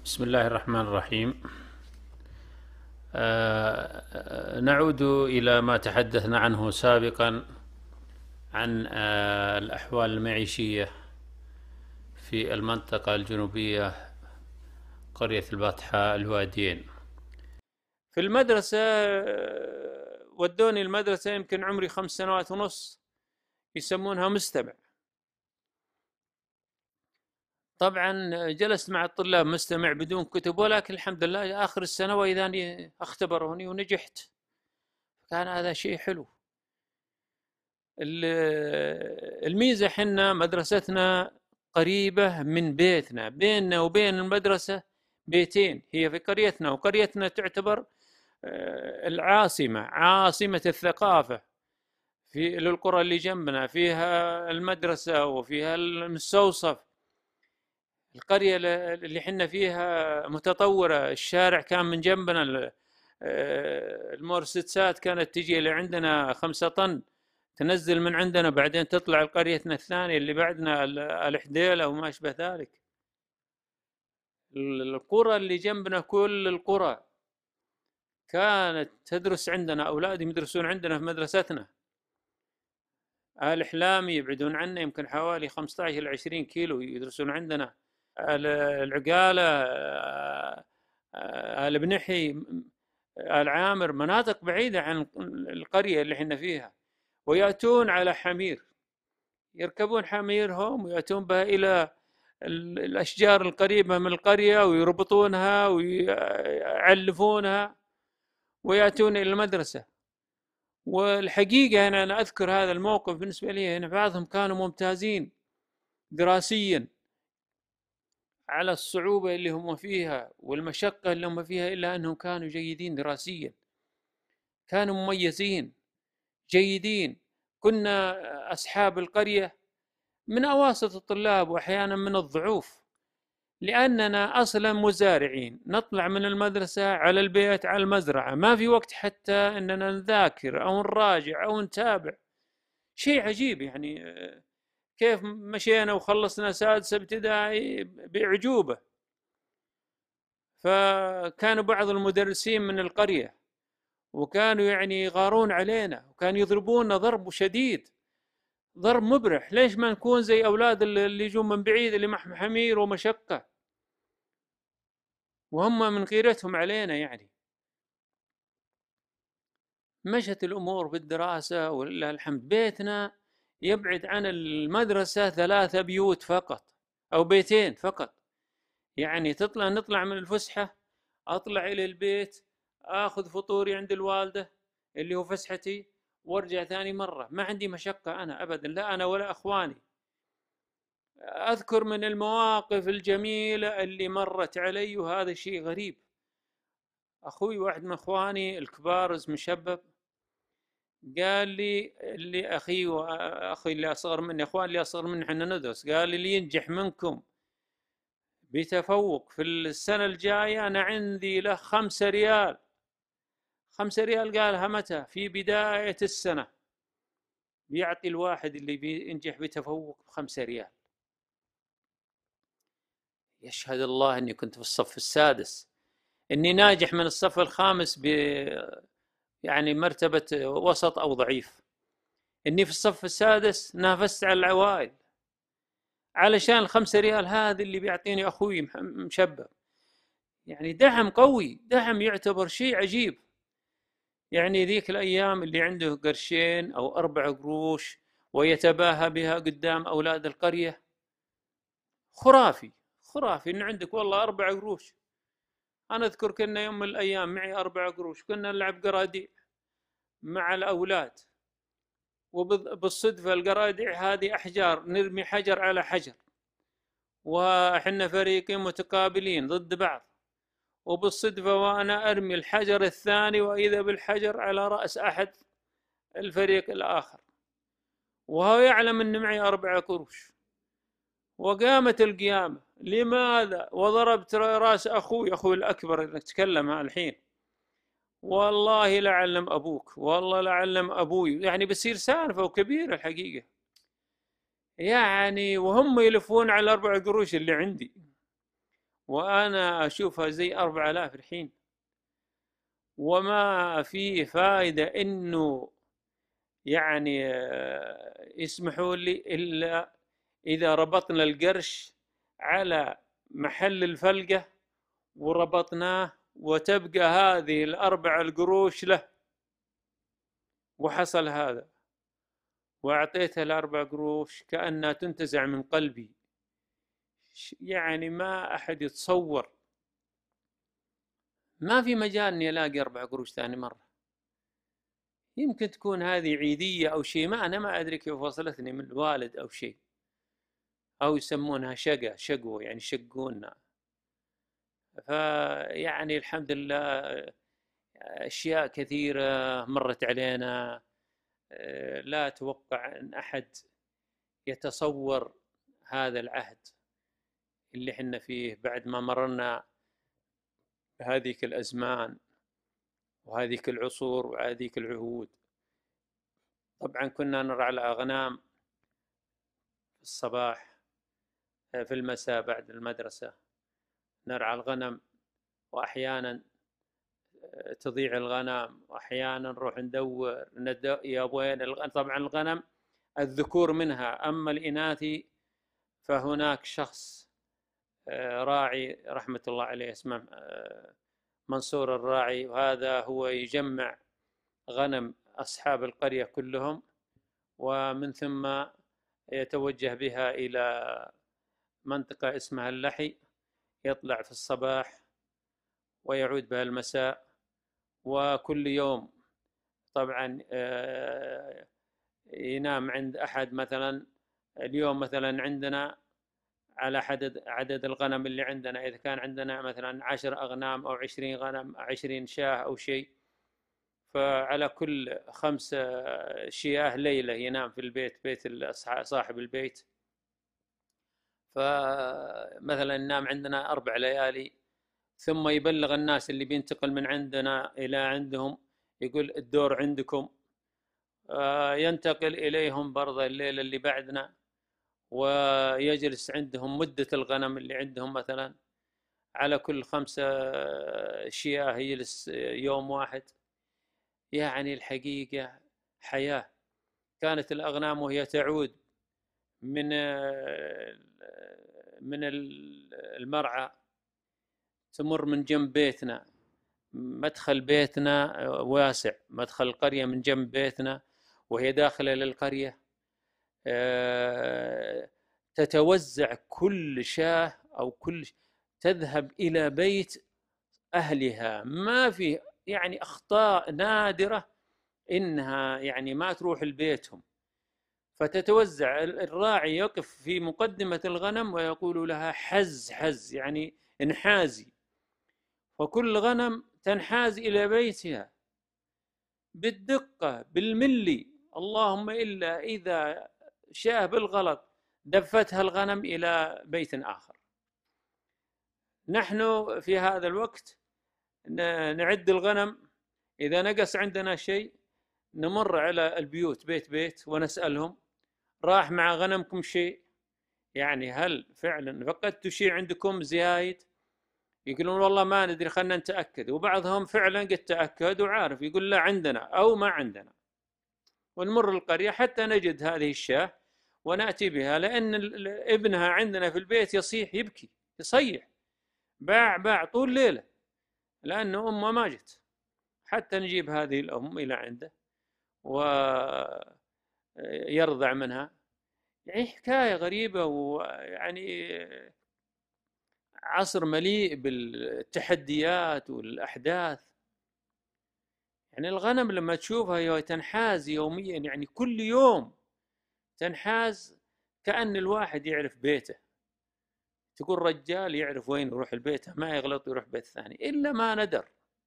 بسم الله الرحمن الرحيم. نعود إلى ما تحدثنا عنه سابقا عن الأحوال المعيشية في المنطقة الجنوبية، قرية البطحاء الواديين. في المدرسة ودوني المدرسة يمكن عمري 5 سنوات ونص، يسمونها مستمع. طبعا جلست مع الطلاب مستمع بدون كتب، ولكن الحمد لله آخر السنة وإذا اختبروني ونجحت، كان هذا شيء حلو. الميزة حنا مدرستنا قريبة من بيتنا، بيننا وبين المدرسة بيتين، هي في قريتنا، وقريتنا تعتبر العاصمة، عاصمة الثقافة في للقرى اللي جنبنا، فيها المدرسة وفيها المستوصف. القرية اللي حنا فيها متطورة، الشارع كان من جنبنا، المرسيدسات كانت تجي لعندنا 5 طن تنزل من عندنا، بعدين تطلع قريتنا الثانية اللي بعدنا الحديلة وما أشبه ذلك. القرى اللي جنبنا كل القرى كانت تدرس عندنا، أولادهم يدرسون عندنا في مدرستنا. آل حلامي يبعدون عنا يمكن حوالي 15 إلى 20 كيلو يدرسون عندنا. العقالة، آل بنحي، آل عامر، مناطق بعيدة عن القرية اللي احنا فيها، ويأتون على حمير، يركبون حميرهم ويأتون بها إلى الأشجار القريبة من القرية ويربطونها ويعلفونها ويأتون إلى المدرسة. والحقيقة أنا أذكر هذا الموقف بالنسبة لي، أن بعضهم كانوا ممتازين دراسيا على الصعوبة اللي هم فيها والمشقة اللي هم فيها، إلا أنهم كانوا جيدين دراسيا، كانوا مميزين جيدين. كنا أصحاب القرية من أواسط الطلاب وأحيانا من الضعوف، لأننا أصلا مزارعين، نطلع من المدرسة على البيت على المزرعة، ما في وقت حتى أننا نذاكر أو نراجع أو نتابع. شيء عجيب يعني، كيف مشينا وخلصنا سادسة ابتدائي بأعجوبة. فكانوا بعض المدرسين من القرية، وكانوا يعني يغارون علينا، وكانوا يضربونا ضرب شديد، ضرب مبرح. ليش ما نكون زي أولاد اللي يجون من بعيد، اللي محم حمير ومشقة، وهم من غيرتهم علينا يعني. مشت الأمور بالدراسة ولله الحمد. بيتنا يبعد عن المدرسة 3 بيوت فقط، أو بيتين فقط. يعني نطلع من الفسحة، أطلع إلى البيت، آخذ فطوري عند الوالدة اللي هو فسحتي، وارجع ثاني مرة. ما عندي مشقة أنا أبدا، لا أنا ولا أخواني. أذكر من المواقف الجميلة اللي مرت علي، وهذا شيء غريب. أخوي واحد من أخواني الكبار اسمه شبب، قال لي اللي أخي اللي أصغر مني، أخوان اللي أصغر مني احنا ندرس، قال لي اللي ينجح منكم بتفوق في السنة الجاية أنا عندي له 5 ريال. 5 ريال قالها متى؟ في بداية السنة، بيعطي الواحد اللي بينجح بتفوق ب5 ريال. يشهد الله أني كنت في الصف السادس، أني ناجح من الصف الخامس يعني مرتبة وسط أو ضعيف، أني في الصف السادس نافست على العوائل علشان ال5 ريال هذه اللي بيعطيني أخوي مشبب. يعني دعم قوي، دعم يعتبر شيء عجيب. يعني ذيك الأيام اللي عنده قرشين أو 4 قروش ويتباهى بها قدام أولاد القرية، خرافي خرافي إن عندك والله 4 قروش. أنا أذكر كنا يوم من الأيام معي 4 قروش، كنا نلعب قراديع مع الأولاد، وبالصدفة القراديع هذه أحجار، نرمي حجر على حجر، وإحنا فريقين متقابلين ضد بعض، وبالصدفة وأنا أرمي الحجر الثاني وإذا بالحجر على رأس أحد الفريق الآخر، وهو يعلم أن معي 4 قروش. وقامت القيامة، لماذا؟ وضربت رأس أخوي الأكبر اللي نتكلم الحين، والله لعلم أبوك، والله لعلم أبوي، يعني بصير سالفة وكبيرة الحقيقة يعني. وهم يلفون على 4 قروش اللي عندي، وأنا أشوفها زي 4000 الحين، وما في فائدة إنه يعني يسمحوا لي إلا إذا ربطنا القرش على محل الفلقة وربطناه، وتبقى هذه الأربع القروش له. وحصل هذا، وأعطيتها الأربع قروش كأنها تنتزع من قلبي. يعني ما أحد يتصور، ما في مجال إني ألاقي 4 قروش ثاني مرة. يمكن تكون هذه عيدية أو شيء، ما أنا ما أدري كيف وصلتني من الوالد أو شيء، أو يسمونها شقوة، يعني شقونا. فيعني الحمد لله أشياء كثيرة مرت علينا، لا أتوقع أن أحد يتصور هذا العهد اللي حنا فيه بعد ما مررنا بهذيك الأزمان وهذيك العصور وهذيك العهود. طبعا كنا نرعى الأغنام في الصباح، في المساء بعد المدرسة نرعى الغنم، وأحيانا تضيع الغنم، وأحيانا نروح ندور يا وين الغنم. طبعا الغنم الذكور منها، أما الإناث فهناك شخص راعي رحمة الله عليه اسمه منصور الراعي، وهذا هو يجمع غنم أصحاب القرية كلهم، ومن ثم يتوجه بها إلى منطقة اسمها اللحي، يطلع في الصباح ويعود بها المساء. وكل يوم طبعا ينام عند أحد، مثلا اليوم مثلا عندنا على عدد الغنم اللي عندنا، إذا كان عندنا مثلا 10 أغنام أو 20 غنم، 20 شاة أو شيء، فعلى كل 5 شياه ليلة ينام في البيت، بيت صاحب البيت. فمثلا ننام عندنا 4 ليالي، ثم يبلغ الناس اللي بينتقل من عندنا إلى عندهم، يقول الدور عندكم، ينتقل إليهم برضه الليلة اللي بعدنا، ويجلس عندهم مدة الغنم اللي عندهم، مثلا على كل 5 شياه يجلس يوم واحد. يعني الحقيقة حياة. كانت الأغنام وهي تعود من المرعى تمر من جنب بيتنا، مدخل بيتنا واسع، مدخل القرية من جنب بيتنا، وهي داخلة للقرية تتوزع كل شاة أو تذهب إلى بيت أهلها. ما في يعني أخطاء نادرة إنها يعني ما تروح لبيتهم. فتتوزع، الراعي يقف في مقدمة الغنم ويقول لها حز حز، يعني انحازي، وكل غنم تنحاز إلى بيتها بالدقة بالملي، اللهم إلا إذا شاء بالغلط دفتها الغنم إلى بيت آخر. نحن في هذا الوقت نعد الغنم، إذا نقص عندنا شيء نمر على البيوت بيت بيت ونسألهم راح مع غنمكم شيء؟ يعني هل فعلا فقدتوا شيء عندكم زايد؟ يقولون والله ما ندري، خلنا نتأكد. وبعضهم فعلا قد تأكد وعارف، يقول لا عندنا أو ما عندنا. ونمر القرية حتى نجد هذه الشاة ونأتي بها، لأن ابنها عندنا في البيت يصيح يبكي يصيح، باع طول ليلة، لأنه أمه ما جت، حتى نجيب هذه الأم إلى عنده ويرضع منها. يعني حكاية غريبة، ويعني عصر مليء بالتحديات والأحداث. يعني الغنم لما تشوفها تنحاز يوميا، يعني كل يوم تنحاز، كأن الواحد يعرف بيته. تقول رجال يعرف وين يروح البيت، ما يغلط ويروح بيت ثاني إلا ما ندر.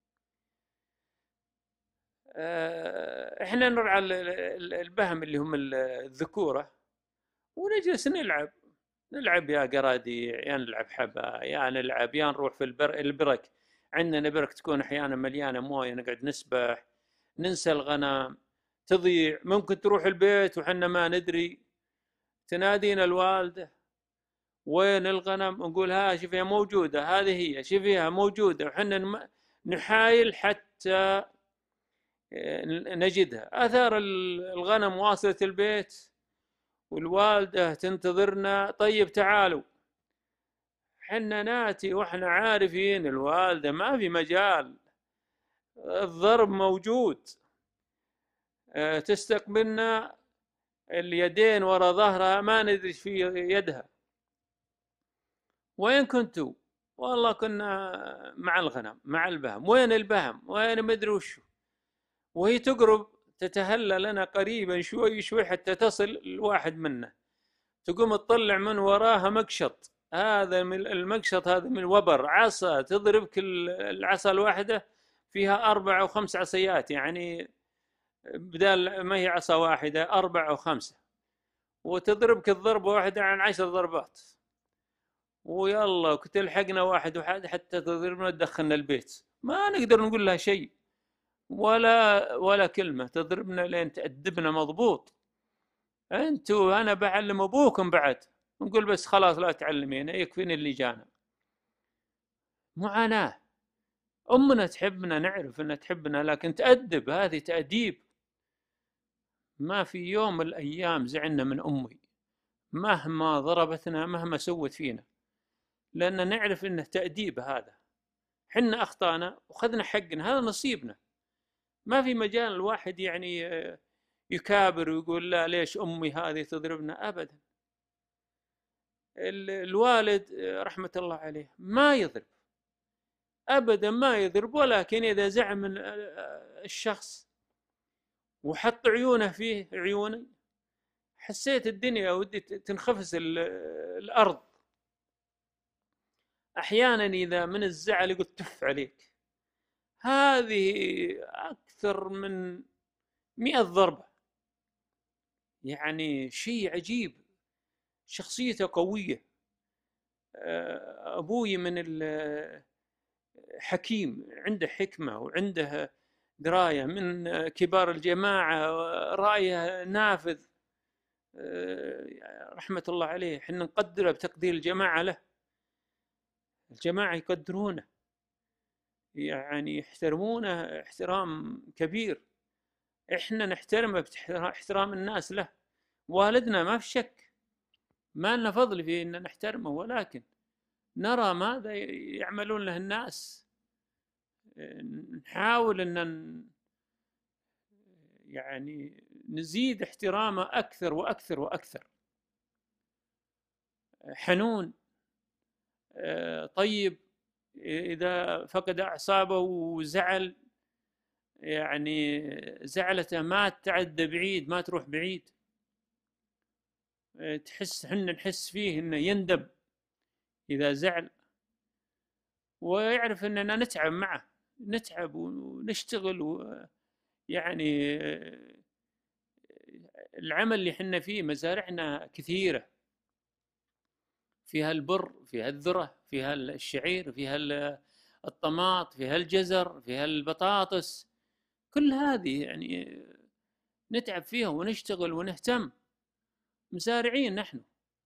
احنا نرعى البهم اللي هم الذكورة، ونجلس نلعب يا قراديع، يا نلعب حبا، يا نلعب، يا نروح في البرك. عندنا برك تكون احيانا مليانه مويه، نقعد نسبح، ننسى الغنم، تضيع، ممكن تروح البيت وحنا ما ندري، تنادينا الوالده وين الغنم؟ نقول ها شوفها موجودة، هذه هي شوفيها موجودة، وحنا نحايل حتى نجدها. أثر الغنم واصلة البيت والوالدة تنتظرنا، طيب تعالوا. حنا ناتي واحنا عارفين الوالدة ما في مجال، الضرب موجود، تستقبلنا اليدين ورا ظهرها، ما ندري في يدها. وين كنتوا؟ والله كنا مع الغنم مع البهم. وين البهم؟ وين مدري وشو. وهي تقرب تتهلى لنا قريبا شوي شوي حتى تصل الواحد منا، تقوم تطلع من وراها مقشط. هذا من المقشط، هذا من وبر، عصا تضربك العصا الواحدة فيها 4 أو 5 عصيات، يعني بدال ما هي عصا واحدة 4 أو 5، وتضربك الضربة واحدة عن 10 ضربات. ويلا تلحقنا واحد واحد حتى تضربنا تدخلنا البيت، ما نقدر نقول لها شيء ولا كلمة، تضربنا لين تأدبنا مضبوط. انتوا انا بعلم ابوكم بعد. نقول بس خلاص لا تعلمين، يكفيني اللي جانا. معاناة. امنا تحبنا، نعرف انها تحبنا، لكن تأدب، هذه تأديب. ما في يوم من الايام زعلنا من امي مهما ضربتنا مهما سوت فينا، لان نعرف انه تأديب. هذا حنا اخطانا وخذنا حقنا، هذا نصيبنا. ما في مجال الواحد يعني يكابر ويقول لا ليش امي هذه تضربنا، ابدا. الوالد رحمة الله عليه ما يضرب ابدا، ما يضرب، ولكن اذا زعم من الشخص وحط عيونه فيه عيوني، حسيت الدنيا ودي تنخفس الارض. احيانا اذا من الزعل يقول تف عليك، هذه اكثر من 100 ضربة، يعني شيء عجيب. شخصيته قوية. أبوي من الحكيم، عنده حكمة وعنده دراية، من كبار الجماعة، رأيه نافذ، رحمة الله عليه. حنا نقدره بتقدير الجماعة له، الجماعة يقدرونه، يعني يحترمونه احترام كبير. احنا نحترمه باحترام الناس له. والدنا ما في شك ما لنا فضل في ان نحترمه، ولكن نرى ماذا يعملون له الناس، نحاول ان يعني نزيد احترامه اكثر واكثر واكثر. حنون، طيب. اذا فقد اعصابه وزعل، يعني زعلته ما تعدى بعيد، ما تروح بعيد. تحس، حنا نحس فيه انه يندب اذا زعل، ويعرف اننا نتعب معه، نتعب ونشتغل يعني العمل اللي حنا فيه، مزارعنا كثيرة، فيها البر، فيها الذرة، فيها الشعير، فيها الطماط، فيها الجزر، فيها البطاطس. كل هذه يعني نتعب فيها ونشتغل ونهتم، مزارعين نحن.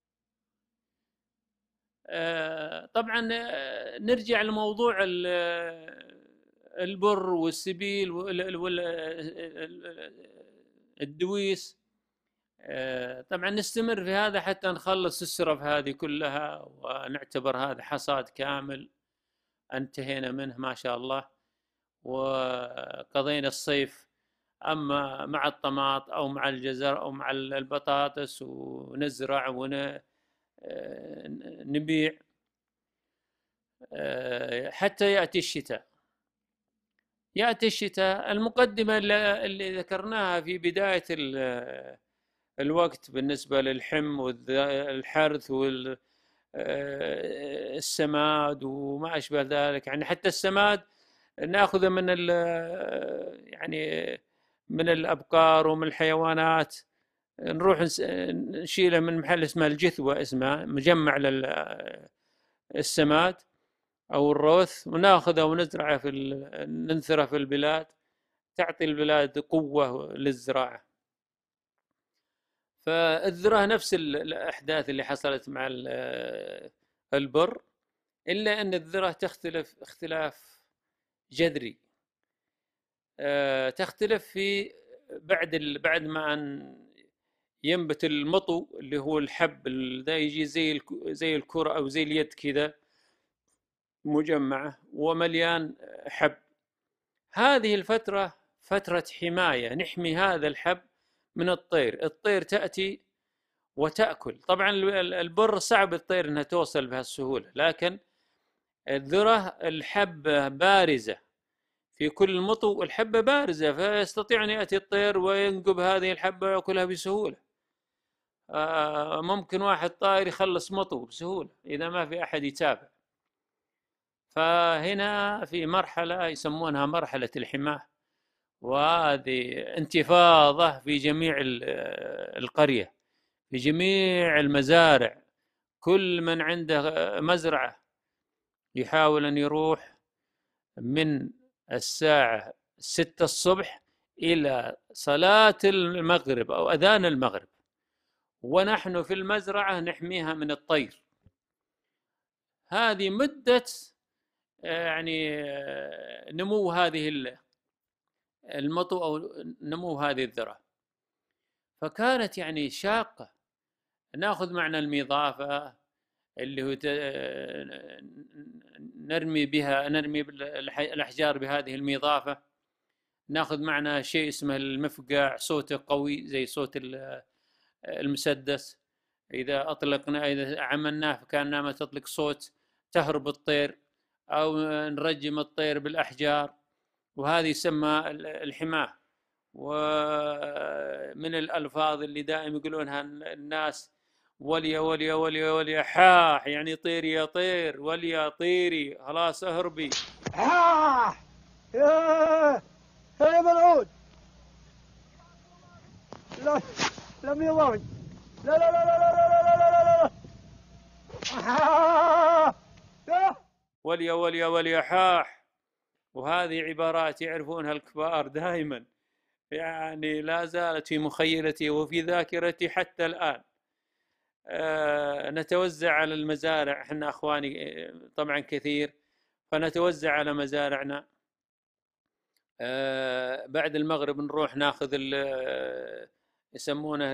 طبعا نرجع لموضوع البر والسبيل والدويس. طبعا نستمر في هذا حتى نخلص السرف هذه كلها، ونعتبر هذا حصاد كامل انتهينا منه ما شاء الله، وقضينا الصيف. أما مع الطماط أو مع الجزر أو مع البطاطس، ونزرع ونبيع حتى يأتي الشتاء. يأتي الشتاء، المقدمة اللي ذكرناها في بداية الوقت بالنسبة للحم والحرث والسماد وما أشبه ذلك. يعني حتى السماد ناخذه من يعني من الأبقار ومن الحيوانات، نروح نشيله من محل اسمه الجثوة، اسمه مجمع للسماد أو الروث، وناخذه ونزرعه ننثره في البلاد، تعطي البلاد قوة للزراعة. فالذرة نفس الأحداث اللي حصلت مع البر، إلا أن الذرة تختلف اختلاف جذري. تختلف في بعد ما أن ينبت المطو اللي هو الحب، ده يجي زي الكرة أو زي اليد كذا، مجمعة ومليان حب. هذه الفترة فترة حماية، نحمي هذا الحب من الطير. الطير تأتي وتأكل. طبعا البر صعب الطير أنها توصل بهالسهولة، لكن الذرة الحبة بارزة في كل المطو، الحبة بارزة، فيستطيع أن يأتي الطير وينقب هذه الحبة ويأكلها بسهولة. ممكن واحد طائر يخلص مطو بسهولة إذا ما في أحد يتابع. فهنا في مرحلة يسمونها مرحلة الحماة، وهذه انتفاضة في جميع القرية، في جميع المزارع. كل من عنده مزرعة يحاول أن يروح من الساعة 6 الصبح إلى صلاة المغرب أو أذان المغرب، ونحن في المزرعة نحميها من الطير. هذه مدة يعني نمو هذه المطو أو نمو هذه الذرة. فكانت يعني شاقة. ناخذ معنا الميضافة اللي هو نرمي الأحجار بهذه الميضافة. ناخذ معنا شيء اسمه المفقع، صوته قوي زي صوت المسدس. إذا أطلقنا، إذا عملناه فكأنما تطلق صوت تهرب الطير، أو نرجم الطير بالأحجار، وهذه يسمى الحماة. ومن الألفاظ اللي دائما يقولونها الناس: وليا وليا وليا وليا حاح، يعني طيري يا طير، وليا طيري خلاص اهربي. حاح يا ملعون، لا لم يضرب، لا لا لا لا لا لا لا لا لا. وليا وليا وليا حاح. وهذه عبارات يعرفونها الكبار دائما، يعني لا زالت في مخيلتي وفي ذاكرتي حتى الآن. نتوزع على المزارع، احنا اخواني طبعا كثير، فنتوزع على مزارعنا. بعد المغرب نروح ناخذ يسمونه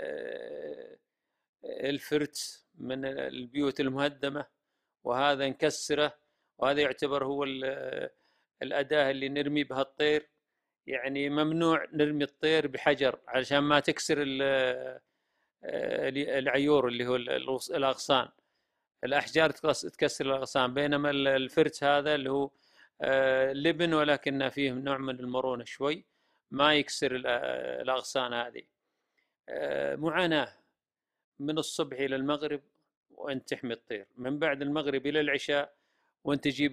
الفرت من البيوت المهدمة، وهذا نكسره، وهذا يعتبر هو الأداة اللي نرمي بها الطير. يعني ممنوع نرمي الطير بحجر علشان ما تكسر العيور اللي هو الأغصان. الأحجار تكسر الأغصان، بينما الفرت هذا اللي هو لبن ولكن فيه نوع من المرونة شوي، ما يكسر الأغصان هذه. معاناة من الصبح إلى المغرب وأنت تحمي الطير، من بعد المغرب إلى العشاء وأنت تجيب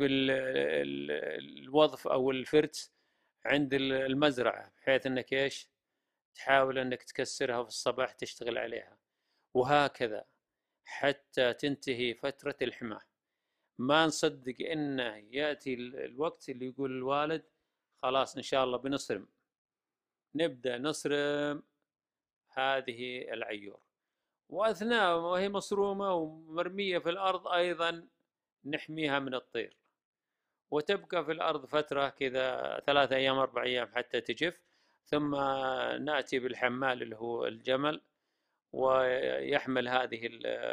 الوظف أو الفرت عند المزرعة، بحيث أنك إيش تحاول أنك تكسرها في الصباح تشتغل عليها، وهكذا حتى تنتهي فترة الحماة. ما نصدق انه ياتي الوقت اللي يقول الوالد: خلاص ان شاء الله بنصرم. نبدا نصرم هذه العيور، واثناء وهي مصرومه ومرميه في الارض ايضا نحميها من الطير، وتبقى في الارض فتره كذا 3 ايام 4 ايام حتى تجف. ثم ناتي بالحمال اللي هو الجمل، ويحمل هذه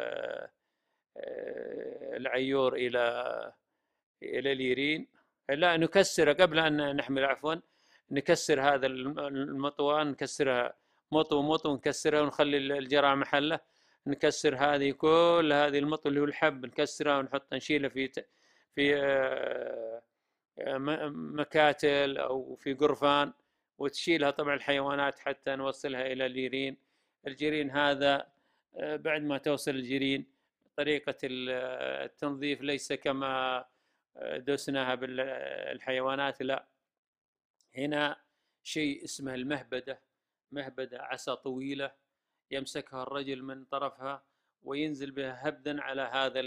العيور إلى اليرين. لا، نكسر قبل أن نحمل، عفوا، نكسر هذا المطوان، نكسرها مطو مطو، نكسرها ونخلي الجرع محله. نكسر كل هذه المطو اللي هو الحب، نكسرها ونحطها، نشيلها في مكاتل أو في قرفان، وتشيلها طبعا الحيوانات حتى نوصلها إلى الجيرين. الجيرين هذا بعد ما توصل الجيرين، طريقة التنظيف ليس كما دسناها بالحيوانات، لا، هنا شيء اسمه المهبدة. مهبدة عصا طويلة يمسكها الرجل من طرفها وينزل بها هبدا على هذا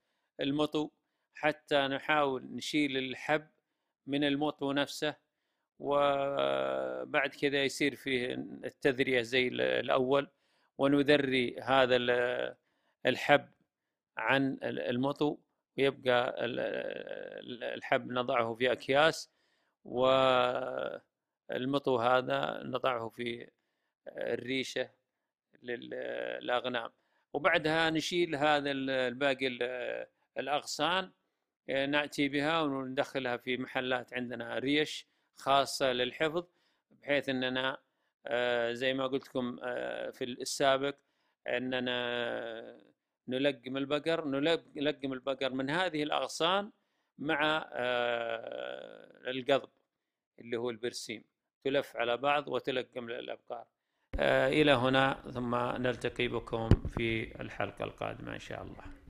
المطو، حتى نحاول نشيل الحب من المطو نفسه، وبعد كذا يصير فيه التذرية زي الأول، ونذري هذا الحب عن المطو، ويبقى الحب نضعه في أكياس، والمطو هذا نضعه في الريشة للأغنام. وبعدها نشيل هذا الباقي الأغصان، نأتي بها وندخلها في محلات عندنا ريش خاصة للحفظ، بحيث أننا زي ما قلت لكم في السابق، أننا نلقم البقر من هذه الأغصان مع القضب اللي هو البرسيم، تلف على بعض وتلقم للأبقار. إلى هنا، ثم نلتقي بكم في الحلقة القادمة إن شاء الله.